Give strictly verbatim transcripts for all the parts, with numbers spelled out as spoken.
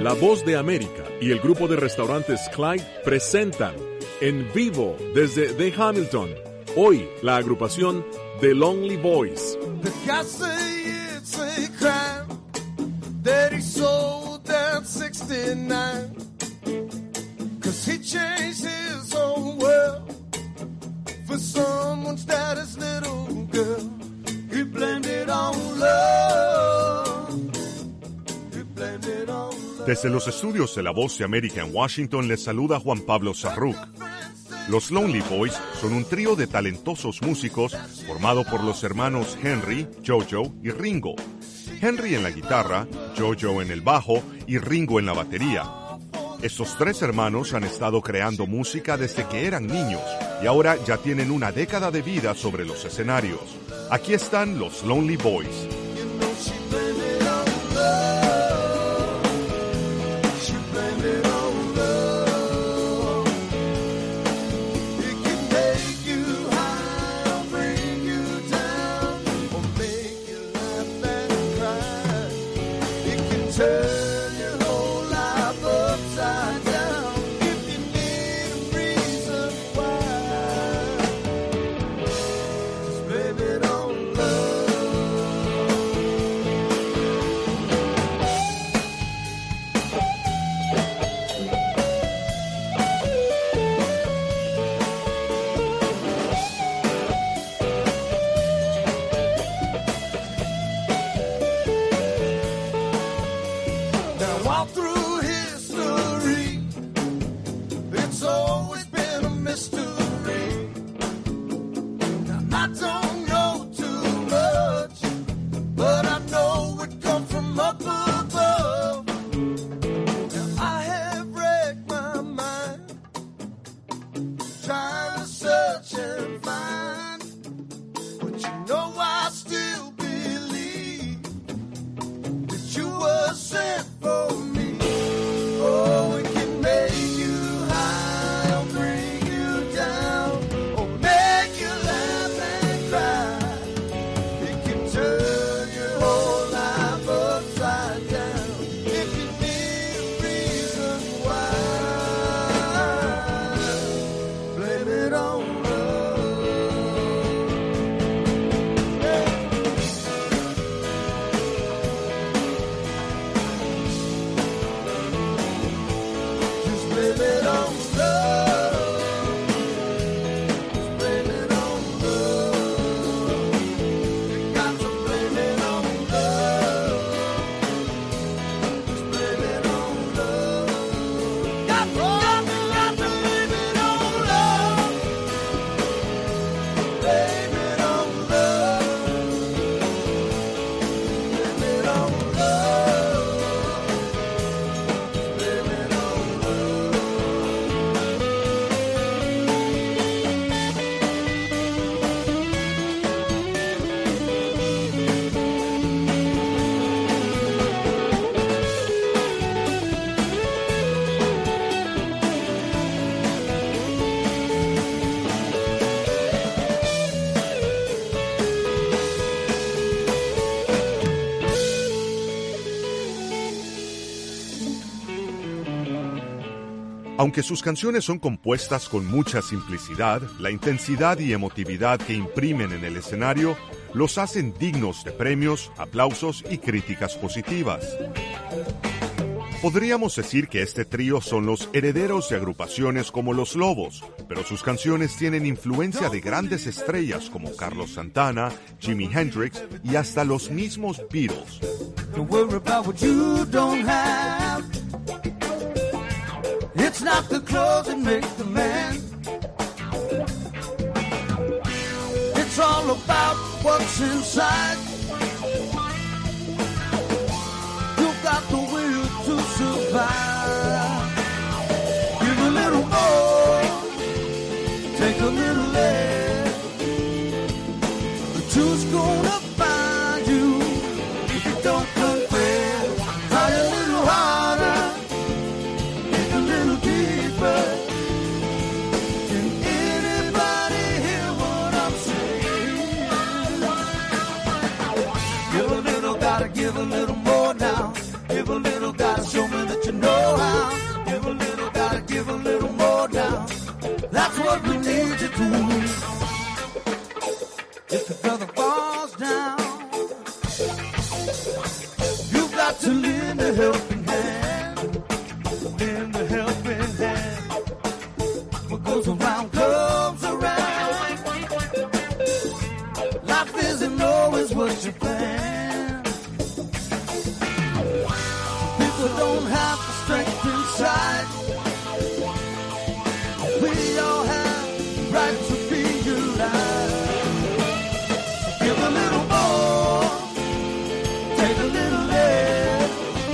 La Voz de América y el grupo de restaurantes Clyde presentan en vivo desde The Hamilton, hoy la agrupación The Lonely Boys. The guy say it's a crime that he sold that sixty-nine, 'cause he changed his whole world for someone's daddy's little girl. He blamed it on love. He blamed it on love. Desde los estudios de La Voz de América en Washington les saluda Juan Pablo Sarruc. Los Lonely Boys son un trío de talentosos músicos formado por los hermanos Henry, Jojo y Ringo. Henry en la guitarra, Jojo en el bajo y Ringo en la batería. Estos tres hermanos han estado creando música desde que eran niños y ahora ya tienen una década de vida sobre los escenarios. Aquí están los Lonely Boys. Aunque sus canciones son compuestas con mucha simplicidad, la intensidad y emotividad que imprimen en el escenario los hacen dignos de premios, aplausos y críticas positivas. Podríamos decir que este trío son los herederos de agrupaciones como Los Lobos, pero sus canciones tienen influencia de grandes estrellas como Carlos Santana, Jimi Hendrix y hasta los mismos Beatles. Don't worry about what you don't have. It's not the clothes that make the man. It's all about what's inside. You've got the will to survive. Give a little more, take a little less. The truth's gonna find you if you don't confess. Try a little harder, dig a little deeper. Can anybody hear what I'm saying? Give a little, gotta give a little more now. Give a little, gotta show me that you know. if the brother falls down, you've got to lend a helping hand, lend a helping hand. What goes around comes around. Life isn't always what you plan. People don't have the strength inside. We all have the right to be alive. Give a little more, take a little less.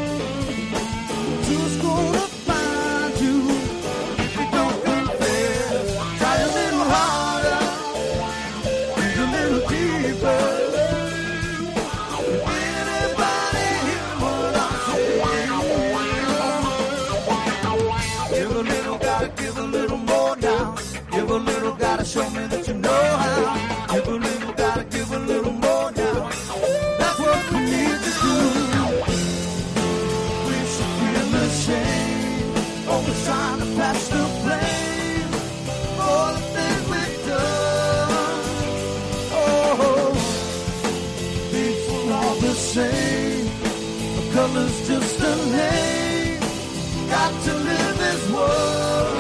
Who's gonna find you if you don't confess? Try a little harder, dig a little deeper. Anybody hear what I'm saying? Give a little, gotta give a little more now. Give a little, gotta show me that you know how. Give a little, gotta give a little more now. That's what we need to do. We should feel ashamed, always trying to pass the blame for the things we've done. Oh, people all the same, the color's just a name. Got to live this world.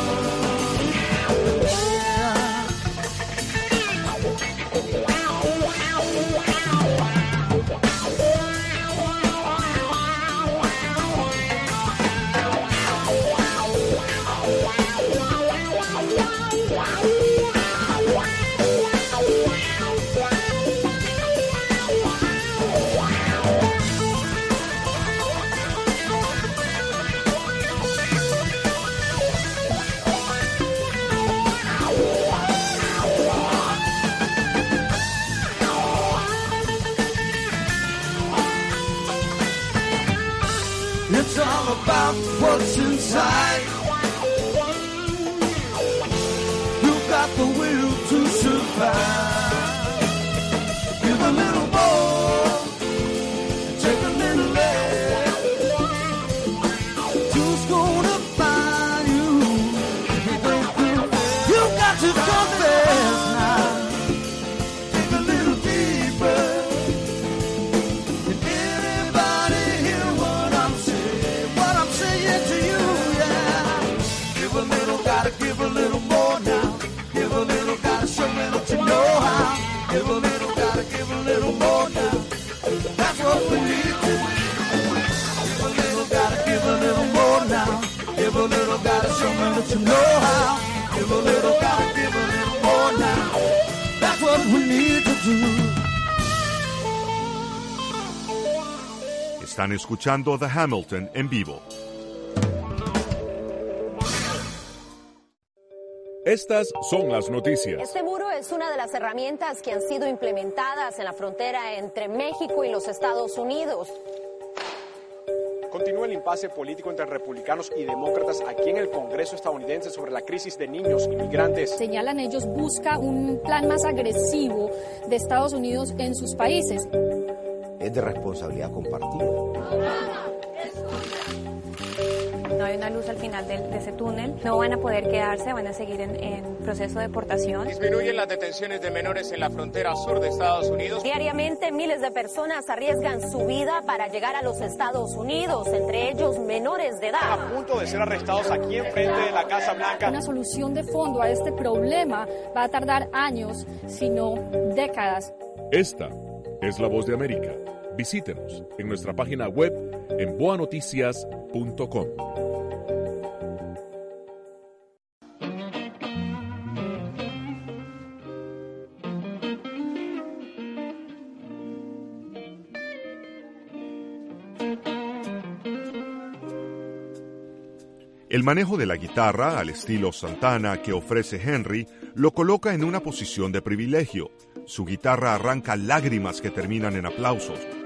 It's all about what's inside. You've got the will to survive. Give a little more, take a little less. Who's gonna find you if you don't confess? You've got to confess now. Take a little deeper. Give a little more now. Give a little, gotta show me that you know how. Give a little, gotta give a little more now. That's what we need to do. Give a little, gotta give a little more now. Give a little, gotta show me that you know how. Give a little, gotta give a little more now. That's what we need to do. Están escuchando The Hamilton en vivo. Estas son las noticias. Este muro es una de las herramientas que han sido implementadas en la frontera entre México y los Estados Unidos. Continúa el impasse político entre republicanos y demócratas aquí en el Congreso estadounidense sobre la crisis de niños inmigrantes. Señalan ellos, busca un plan más agresivo de Estados Unidos en sus países. Es de responsabilidad compartida. No hay una luz al final de, de ese túnel, no van a poder quedarse, van a seguir en, en proceso de deportación. Disminuyen las detenciones de menores en la frontera sur de Estados Unidos. Diariamente miles de personas arriesgan su vida para llegar a los Estados Unidos, entre ellos menores de edad. A punto de ser arrestados aquí enfrente de la Casa Blanca. Una solución de fondo a este problema va a tardar años, si no décadas. Esta es La Voz de América. Visítenos en nuestra página web en boa noticias punto com. El manejo de la guitarra, al estilo Santana que ofrece Henry, lo coloca en una posición de privilegio. Su guitarra arranca lágrimas que terminan en aplausos.